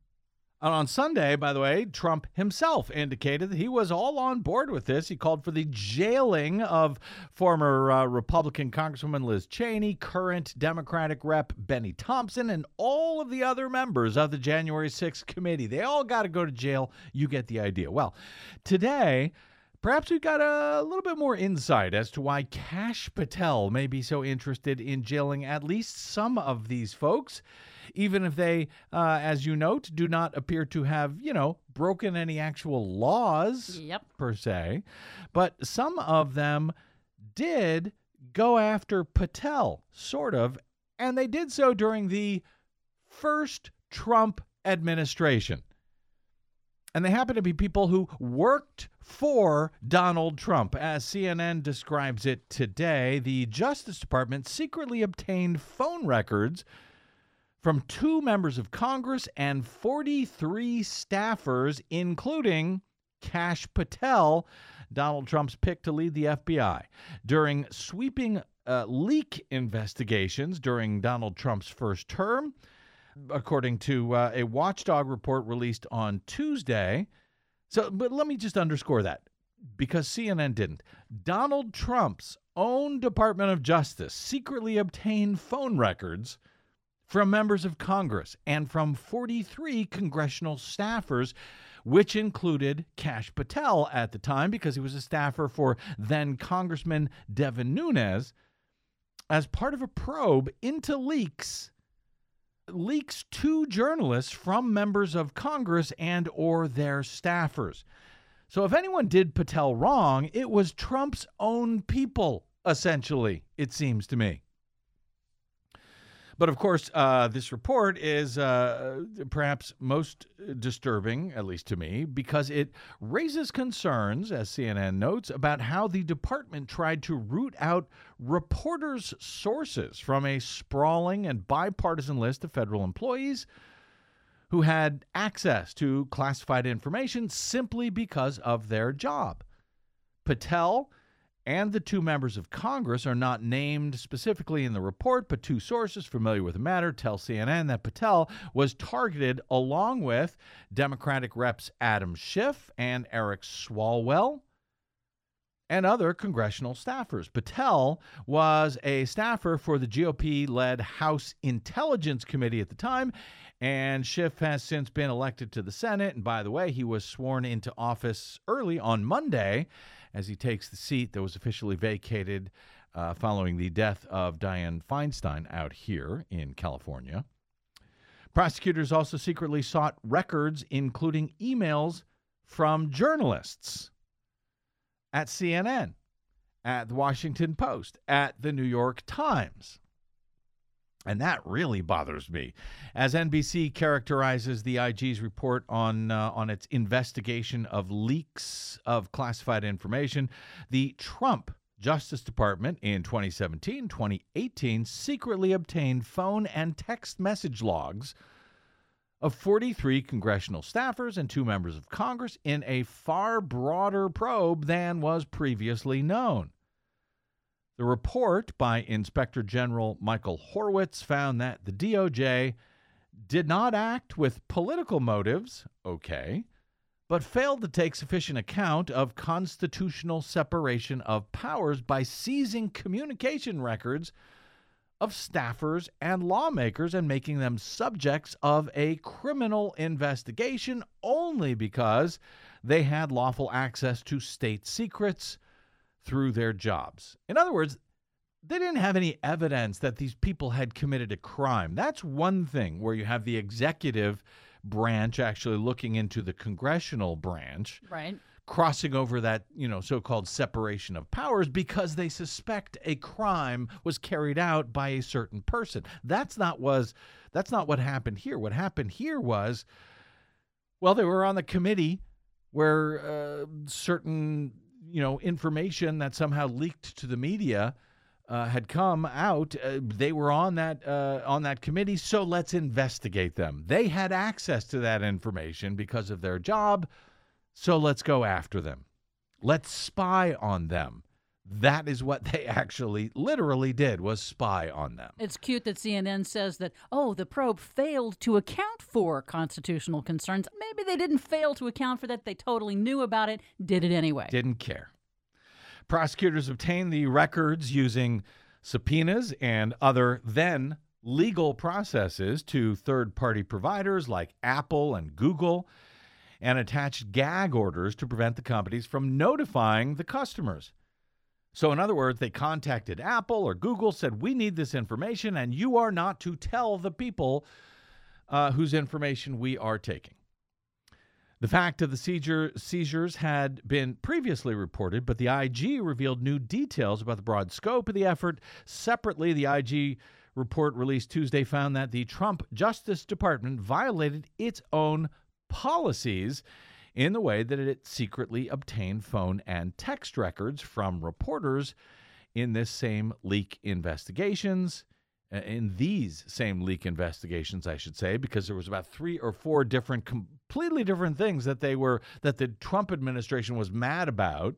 Speaker 3: And on Sunday, by the way, Trump himself indicated that he was all on board with this. He called for the jailing of former uh, Republican Congresswoman Liz Cheney, current Democratic Rep Benny Thompson, and all of the other members of the January sixth committee. They all got to go to jail. You get the idea. Well, today, perhaps we've got a little bit more insight as to why Kash Patel may be so interested in jailing at least some of these folks, even if they, uh, as you note, do not appear to have, you know, broken any actual laws
Speaker 6: Yep.
Speaker 3: per se. But some of them did go after Patel, sort of, and they did so during the first Trump administration. And they happen to be people who worked for Donald Trump. As C N N describes it today, the Justice Department secretly obtained phone records from two members of Congress and forty-three staffers, including Kash Patel, Donald Trump's pick to lead the F B I. During sweeping uh, leak investigations during Donald Trump's first term, according to uh, a watchdog report released on Tuesday. So, but let me just underscore that, because C N N didn't. Donald Trump's own Department of Justice secretly obtained phone records from members of Congress and from forty-three congressional staffers, which included Kash Patel at the time, because he was a staffer for then Congressman Devin Nunes, as part of a probe into leaks leaks to journalists from members of Congress and or their staffers. So if anyone did Patel wrong, it was Trump's own people, essentially, it seems to me. But of course, uh, this report is uh, perhaps most disturbing, at least to me, because it raises concerns, as C N N notes, about how the department tried to root out reporters' sources from a sprawling and bipartisan list of federal employees who had access to classified information simply because of their job. Patel and the two members of Congress are not named specifically in the report, but two sources familiar with the matter tell C N N that Patel was targeted along with Democratic Reps Adam Schiff and Eric Swalwell and other congressional staffers. Patel was a staffer for the G O P-led House Intelligence Committee at the time, and Schiff has since been elected to the Senate. And by the way, he was sworn into office early on Monday as he takes the seat that was officially vacated uh, following the death of Dianne Feinstein out here in California. Prosecutors also secretly sought records, including emails from journalists at C N N, at the Washington Post, at the New York Times. And that really bothers me. As N B C characterizes the I G's report on uh, on its investigation of leaks of classified information, the Trump Justice Department in twenty seventeen twenty eighteen secretly obtained phone and text message logs of forty-three congressional staffers and two members of Congress in a far broader probe than was previously known. The report by Inspector General Michael Horowitz found that the D O J did not act with political motives, okay, but failed to take sufficient account of constitutional separation of powers by seizing communication records of staffers and lawmakers and making them subjects of a criminal investigation only because they had lawful access to state secrets through their jobs. In other words, they didn't have any evidence that these people had committed a crime. That's one thing where you have the executive branch actually looking into the congressional branch,
Speaker 6: Right.
Speaker 3: crossing over that, you know, so-called separation of powers because they suspect a crime was carried out by a certain person. That's not was that's not what happened here. What happened here was, well, they were on the committee where uh, certain, you know, information that somehow leaked to the media uh, had come out. Uh, they were on that uh, on that committee, so let's investigate them. They had access to that information because of their job, so let's go after them. Let's spy on them. That is what they actually literally did, was spy on them.
Speaker 1: It's cute that C N N says that, oh, the probe failed to account for constitutional concerns. Maybe they didn't fail to account for that. They totally knew about it, did it anyway.
Speaker 3: Didn't care. Prosecutors obtained the records using subpoenas and other then legal processes to third-party providers like Apple and Google, and attached gag orders to prevent the companies from notifying the customers. So in other words, they contacted Apple or Google, said, we need this information, and you are not to tell the people uh, whose information we are taking. The fact of the seizure, seizures had been previously reported, but the I G revealed new details about the broad scope of the effort. Separately, the I G report released Tuesday found that the Trump Justice Department violated its own policies in the way that it secretly obtained phone and text records from reporters in this same leak investigations, in these same leak investigations, I should say, because there was about three or four different, completely different things that they were, that the Trump administration was mad about,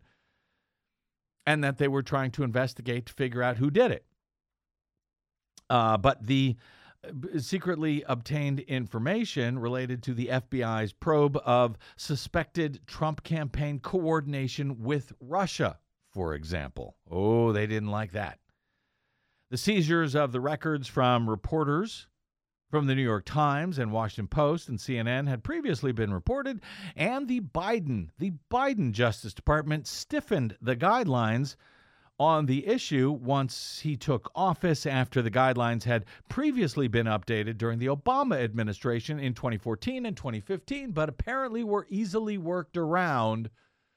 Speaker 3: and that they were trying to investigate to figure out who did it. Uh, but the secretly obtained information related to the F B I's probe of suspected Trump campaign coordination with Russia, for example. Oh, they didn't like that. The seizures of the records from reporters from the New York Times and Washington Post and C N N had previously been reported, and the Biden, the Biden Justice Department stiffened the guidelines on the issue once he took office, after the guidelines had previously been updated during the Obama administration in twenty fourteen and twenty fifteen, but apparently were easily worked around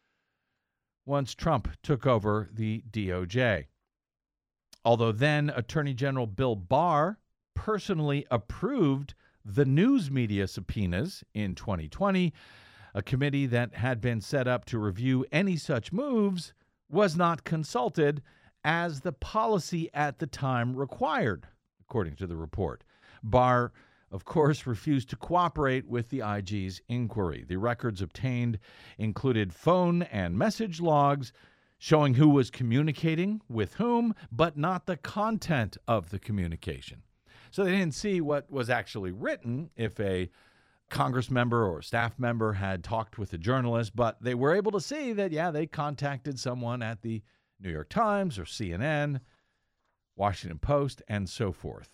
Speaker 3: once Trump took over the D O J. Although then Attorney General Bill Barr personally approved the news media subpoenas in twenty twenty, a committee that had been set up to review any such moves was not consulted, as the policy at the time required, according to the report. Barr, of course, refused to cooperate with the I G's inquiry. The records obtained included phone and message logs showing who was communicating with whom, but not the content of the communication. So they didn't see what was actually written if a Congress member or staff member had talked with a journalist, but they were able to see that, yeah, they contacted someone at the New York Times or C N N, Washington Post, and so forth.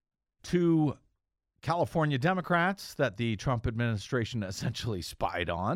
Speaker 3: Two California Democrats that the Trump administration essentially spied on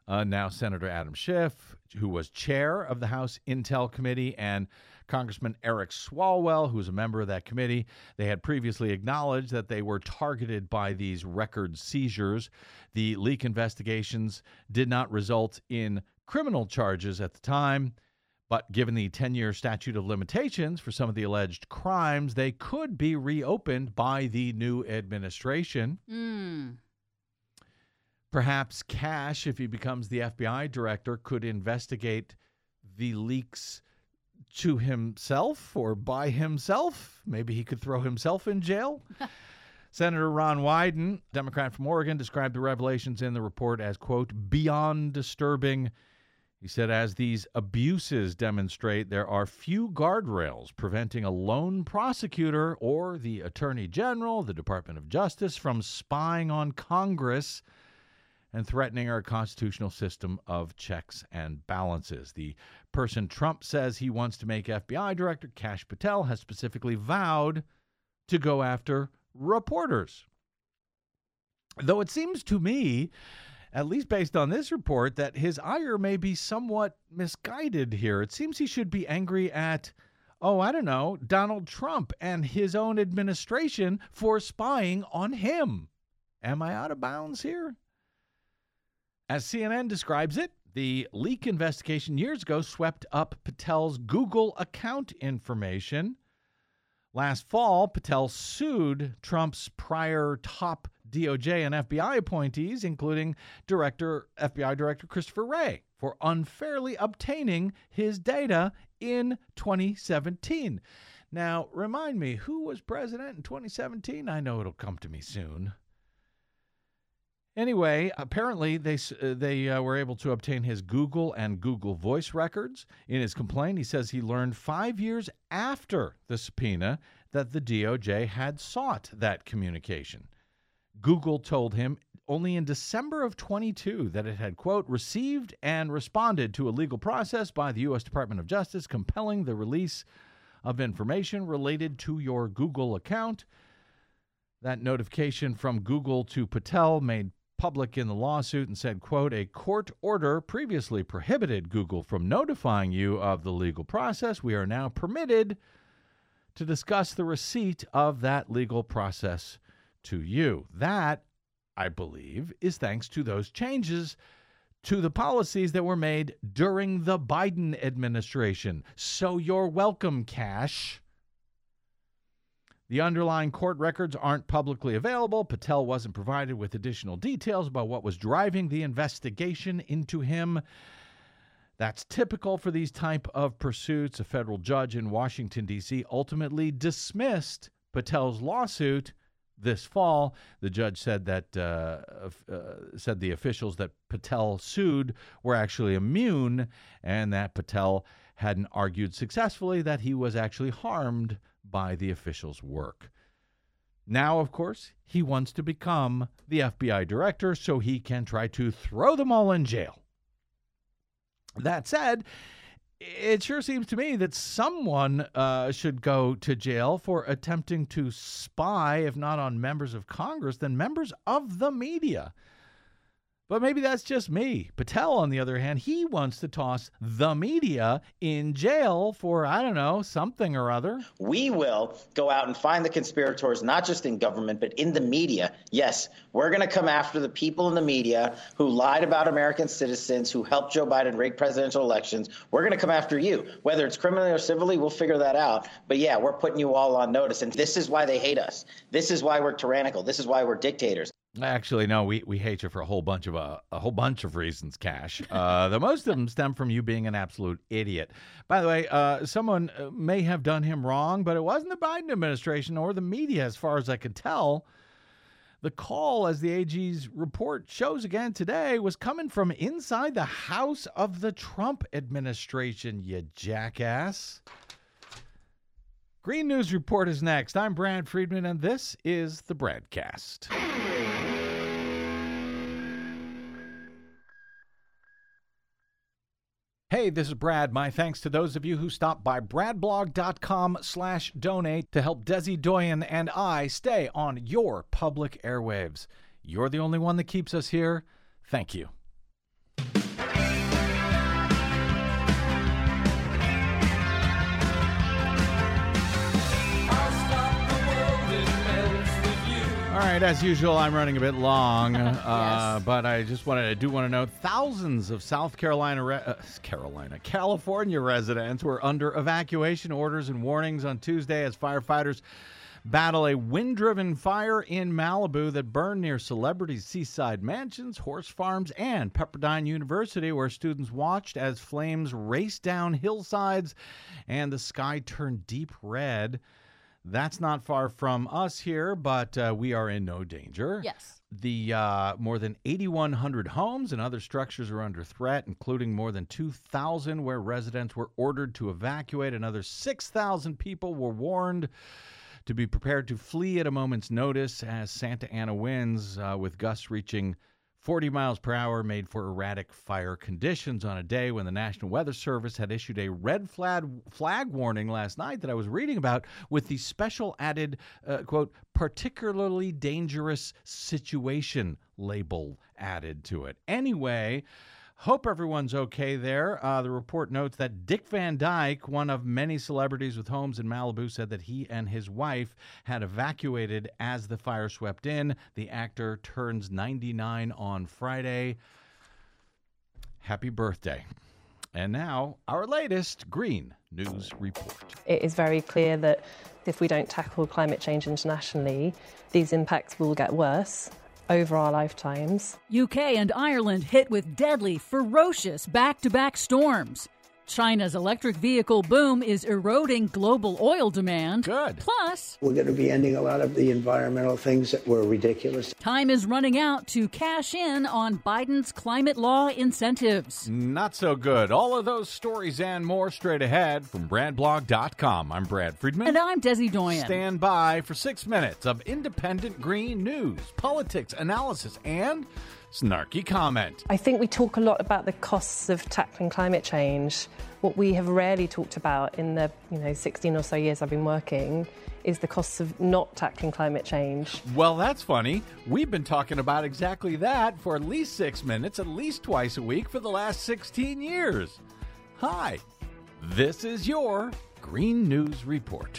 Speaker 3: Uh, now Senator Adam Schiff, who was chair of the House Intel Committee, and Congressman Eric Swalwell, who's a member of that committee. They had previously acknowledged that they were targeted by these record seizures. The leak investigations did not result in criminal charges at the time, but given the ten-year statute of limitations for some of the alleged crimes, they could be reopened by the new administration.
Speaker 1: Mm.
Speaker 3: Perhaps Kash, if he becomes the F B I director, could investigate the leaks to himself or by himself. Maybe he could throw himself in jail. Senator Ron Wyden, Democrat from Oregon, described the revelations in the report as, quote, beyond disturbing. He said, as these abuses demonstrate, there are few guardrails preventing a lone prosecutor or the Attorney General, the Department of Justice, from spying on Congress and threatening our constitutional system of checks and balances. The person Trump says he wants to make F B I director, Kash Patel, has specifically vowed to go after reporters. Though it seems to me, at least based on this report, that his ire may be somewhat misguided here. It seems he should be angry at, oh, I don't know, Donald Trump and his own administration for spying on him. Am I out of bounds here? As C N N describes it, the leak investigation years ago swept up Patel's Google account information. Last fall, Patel sued Trump's prior top D O J and F B I appointees, including Director F B I Director Christopher Wray, for unfairly obtaining his data in twenty seventeen. Now, remind me, who was president in twenty seventeen? I know it'll come to me soon. Anyway, apparently they uh, they uh, were able to obtain his Google and Google Voice records. In his complaint, he says he learned five years after the subpoena that the D O J had sought that communication. Google told him only in December of twenty-two that it had, quote, received and responded to a legal process by the U S Department of Justice compelling the release of information related to your Google account. That notification from Google to Patel made public in the lawsuit and said, quote, a court order previously prohibited Google from notifying you of the legal process. We are now permitted to discuss the receipt of that legal process to you. That, I believe, is thanks to those changes to the policies that were made during the Biden administration. So you're welcome, Kash. The underlying court records aren't publicly available. Patel wasn't provided with additional details about what was driving the investigation into him. That's typical for these type of pursuits. A federal judge in Washington, D C ultimately dismissed Patel's lawsuit this fall. The judge said that uh, uh, said the officials that Patel sued were actually immune and that Patel hadn't argued successfully that he was actually harmed by the officials' work. Now, of course, he wants to become the F B I director so he can try to throw them all in jail. That said, it sure seems to me that someone uh, should go to jail for attempting to spy, if not on members of Congress, then members of the media. But maybe that's just me. Patel, on the other hand, he wants to toss the media in jail for, I don't know, something or other.
Speaker 7: We will go out and find the conspirators, not just in government, but in the media. Yes, we're going to come after the people in the media who lied about American citizens, who helped Joe Biden rig presidential elections. We're going to come after you. Whether it's criminally or civilly, we'll figure that out. But yeah, we're putting you all on notice. And this is why they hate us. This is why we're tyrannical. This is why we're dictators.
Speaker 3: Actually, no, we, we hate you for a whole bunch of uh, a whole bunch of reasons, Kash. Uh, the most of them stem from you being an absolute idiot. By the way, uh, someone may have done him wrong, but it wasn't the Biden administration or the media, as far as I could tell. The call, as the A G's report shows again today, was coming from inside the house of the Trump administration, you jackass. Green News Report is next. I'm Brad Friedman, and this is the Bradcast. Hey, this is Brad. My thanks to those of you who stopped by bradblog.com slash donate to help Desi Doyen and I stay on your public airwaves. You're the only one that keeps us here. Thank you. right, as usual, I'm running a bit long, uh,
Speaker 1: Yes.
Speaker 3: but I just wanted, I do want to note thousands of South Carolina, re- uh, Carolina, California residents were under evacuation orders and warnings on Tuesday as firefighters battle a wind-driven fire in Malibu that burned near celebrities' seaside mansions, horse farms, and Pepperdine University, where students watched as flames raced down hillsides and the sky turned deep red. That's not far from us here, but uh, we are in no danger.
Speaker 1: Yes.
Speaker 3: The uh, more than eighty-one hundred homes and other structures are under threat, including more than two thousand where residents were ordered to evacuate. Another six thousand people were warned to be prepared to flee at a moment's notice as Santa Ana winds uh, with gusts reaching forty miles per hour made for erratic fire conditions on a day when the National Weather Service had issued a red flag, flag warning last night that I was reading about with the special added, uh, quote, particularly dangerous situation label added to it. Anyway, hope everyone's okay there. Uh, the report notes that Dick Van Dyke, one of many celebrities with homes in Malibu, said that he and his wife had evacuated as the fire swept in. The actor turns ninety-nine on Friday. Happy birthday. And now, our latest Green News Report.
Speaker 8: It is very clear that if we don't tackle climate change internationally, these impacts will get worse over our lifetimes.
Speaker 6: U K and Ireland hit with deadly, ferocious back-to-back storms. China's electric vehicle boom is eroding global oil demand.
Speaker 3: Good.
Speaker 6: Plus,
Speaker 9: we're going to be ending a lot of the environmental things that were ridiculous.
Speaker 6: Time is running out to cash in on Biden's climate law incentives.
Speaker 3: Not so good. All of those stories and more straight ahead from brad blog dot com. I'm Brad Friedman.
Speaker 6: And I'm Desi Doyen.
Speaker 3: Stand by for six minutes of independent green news, politics, analysis, and snarky comment.
Speaker 8: I think we talk a lot about the costs of tackling climate change. What we have rarely talked about in the you know sixteen or so years I've been working is the costs of not tackling climate change.
Speaker 3: Well, that's funny. We've been talking about exactly that for at least six minutes, at least twice a week for the last sixteen years. Hi, this is your Green News Report.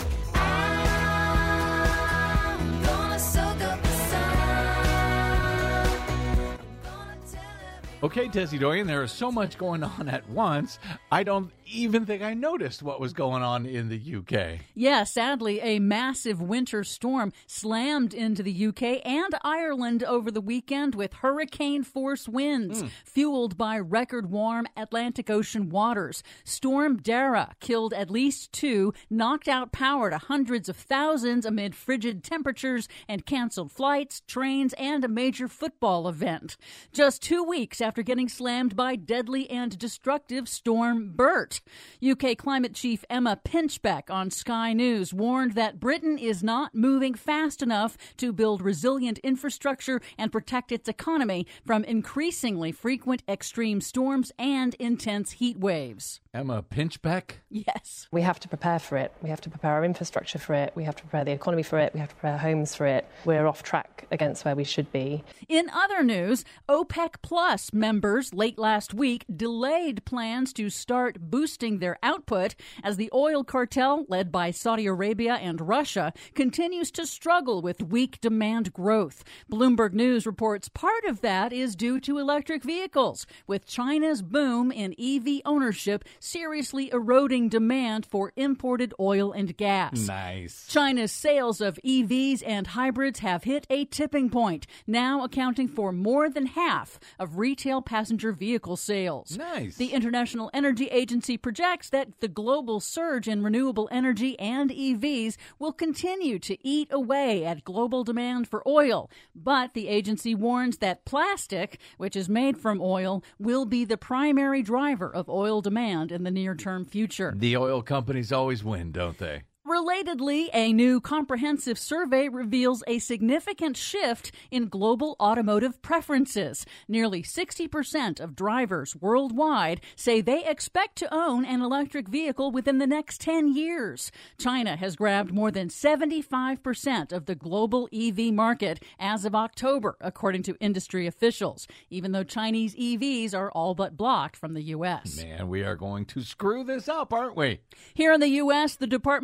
Speaker 3: Okay, Desi Doyen, there is so much going on at once, I don't even think I noticed what was going on in the U K.
Speaker 6: Yeah, sadly, a massive winter storm slammed into the U K and Ireland over the weekend with hurricane-force winds, mm. fueled by record-warm Atlantic Ocean waters. Storm Dara killed at least two, knocked out power to hundreds of thousands amid frigid temperatures, and canceled flights, trains, and a major football event. Just two weeks after getting slammed by deadly and destructive Storm Bert. U K climate chief Emma Pinchbeck on Sky News warned that Britain is not moving fast enough to build resilient infrastructure and protect its economy from increasingly frequent extreme storms and intense heat waves.
Speaker 3: Emma Pinchbeck?
Speaker 6: Yes.
Speaker 8: We have to prepare for it. We have to prepare our infrastructure for it. We have to prepare the economy for it. We have to prepare homes for it. We're off track against where we should be.
Speaker 6: In other news, OPEC Plus members late last week delayed plans to start boosting their output as the oil cartel, led by Saudi Arabia and Russia, continues to struggle with weak demand growth. Bloomberg News reports part of that is due to electric vehicles, with China's boom in E V ownership seriously eroding demand for imported oil and gas.
Speaker 3: Nice.
Speaker 6: China's sales of E Vs and hybrids have hit a tipping point, now accounting for more than half of retail passenger vehicle sales.
Speaker 3: Nice.
Speaker 6: The International Energy Agency projects that the global surge in renewable energy and E Vs will continue to eat away at global demand for oil. But the agency warns that plastic, which is made from oil, will be the primary driver of oil demand in the near-term future.
Speaker 3: The oil companies always win, don't they?
Speaker 6: Relatedly, a new comprehensive survey reveals a significant shift in global automotive preferences. Nearly sixty percent of drivers worldwide say they expect to own an electric vehicle within the next ten years. China has grabbed more than seventy-five percent of the global E V market as of October, according to industry officials, even though Chinese E Vs are all but blocked from the U S.
Speaker 3: Man, we are going to screw this up, aren't we?
Speaker 6: Here in the U S, the Department of Energy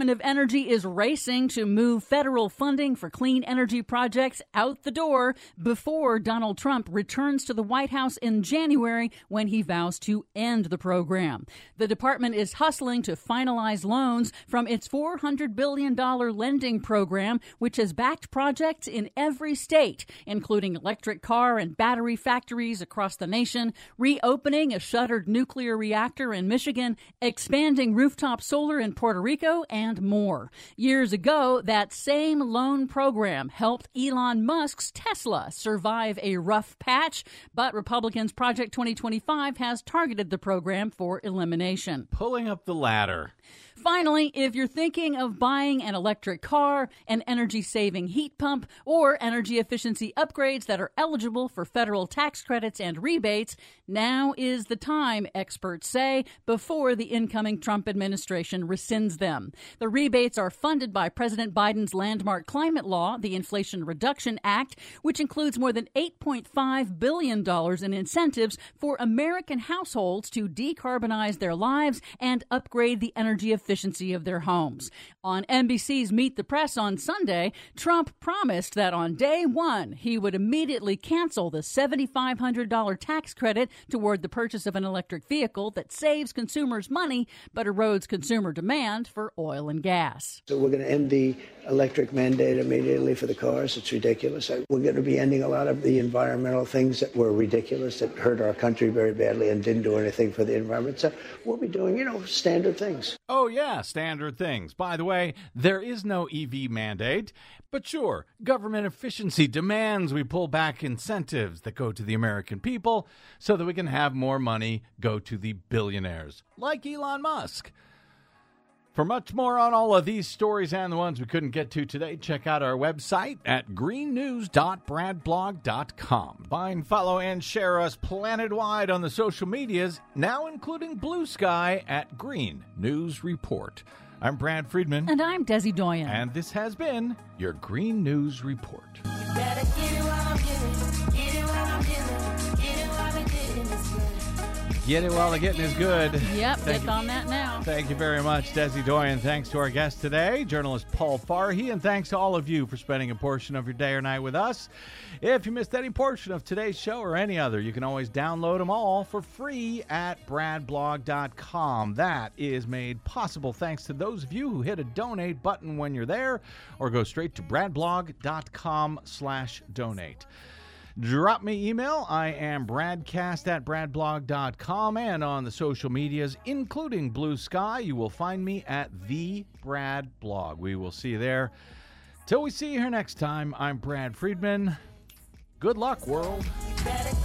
Speaker 6: Energy is racing to move federal funding for clean energy projects out the door before Donald Trump returns to the White House in January when he vows to end the program. The department is hustling to finalize loans from its four hundred billion dollars lending program, which has backed projects in every state, including electric car and battery factories across the nation, reopening a shuttered nuclear reactor in Michigan, expanding rooftop solar in Puerto Rico, and more. Years ago, that same loan program helped Elon Musk's Tesla survive a rough patch, but Republicans' Project twenty twenty-five has targeted the program for elimination.
Speaker 3: Pulling up the ladder.
Speaker 6: Finally, if you're thinking of buying an electric car, an energy-saving heat pump, or energy efficiency upgrades that are eligible for federal tax credits and rebates, now is the time, experts say, before the incoming Trump administration rescinds them. The rebates are funded by President Biden's landmark climate law, the Inflation Reduction Act, which includes more than eight point five billion dollars in incentives for American households to decarbonize their lives and upgrade the energy efficiency efficiency of their homes. On N B C's Meet the Press on Sunday, Trump promised that on day one, he would immediately cancel the seven thousand five hundred dollars tax credit toward the purchase of an electric vehicle that saves consumers money but erodes consumer demand for oil and gas.
Speaker 9: So we're going to end the electric mandate immediately for the cars. It's ridiculous. We're going to be ending a lot of the environmental things that were ridiculous, that hurt our country very badly and didn't do anything for the environment. So we'll be doing, you know, standard things.
Speaker 3: Oh, yeah, standard things. By the way, there is no E V mandate. But sure, government efficiency demands we pull back incentives that go to the American people so that we can have more money go to the billionaires, like Elon Musk. For much more on all of these stories and the ones we couldn't get to today, check out our website at green news dot brad blog dot com. Find, follow, and share us planet-wide on the social medias, now including Blue Sky at Green News Report. I'm Brad Friedman.
Speaker 6: And I'm Desi Doyen.
Speaker 3: And this has been your Green News Report.
Speaker 10: You better get it while I'm giving, get it while I'm giving, get it while I'm getting this good.
Speaker 3: Get it while the getting is good.
Speaker 6: Yep,
Speaker 3: Thank
Speaker 6: get
Speaker 3: you.
Speaker 6: on that now.
Speaker 3: Thank you very much, Desi Doyen. Thanks to our guest today, journalist Paul Farhi, and thanks to all of you for spending a portion of your day or night with us. If you missed any portion of today's show or any other, you can always download them all for free at brad blog dot com. That is made possible thanks to those of you who hit a donate button when you're there or go straight to brad blog dot com slash donate. Drop me email. I am bradcast at brad blog dot com, and on the social medias, including Blue Sky, you will find me at The Brad Blog. We will see you there. Till we see you here next time, I'm Brad Friedman. Good luck, world.
Speaker 10: You better